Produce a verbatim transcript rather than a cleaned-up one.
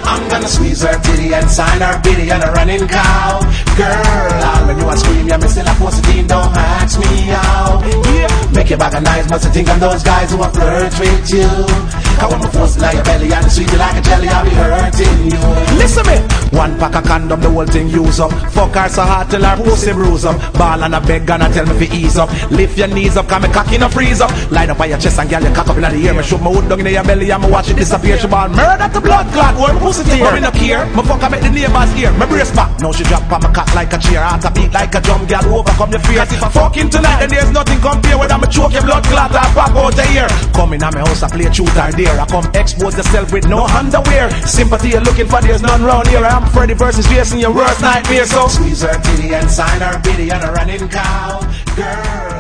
I'm gonna squeeze her titty and sign her biddy and a running cow. Girl, all when you a scream, yeah, me still a post it in, don't ask me how. Yeah, make your bag of nice, must think I'm those guys who are flirt with you. Cause when me force it like a belly and sweet you like a jelly, I'll be hurting you. Listen me, one pack of condom, the whole thing use up. Fuck her so hard till her pussy bruise up. Ball and a beg and a tell me fi ease up. Lift your knees up, cause me cocky no freeze up. Line up on your chest and girl, you cock up in the air. Me shoot my hood down in your belly and me watch it disappear. She ball murder to blood clot, one pussy tear. But me no care, me fuck her make the neighbors hear. Me brace back, now she drop on my cock like a chair. Heart a beat like a drum, girl overcome your fear. Cause if I fucking tonight, then there's nothing compare. Whether me choke your blood clot or pop out the ear. Come in at my house, I play truth or dare. I come expose yourself with no underwear. Sympathy you're looking for, there's none round here. I'm Freddy versus Jason, your worst nightmare. So squeeze her titty and sign her biddy and a running cow. Girl.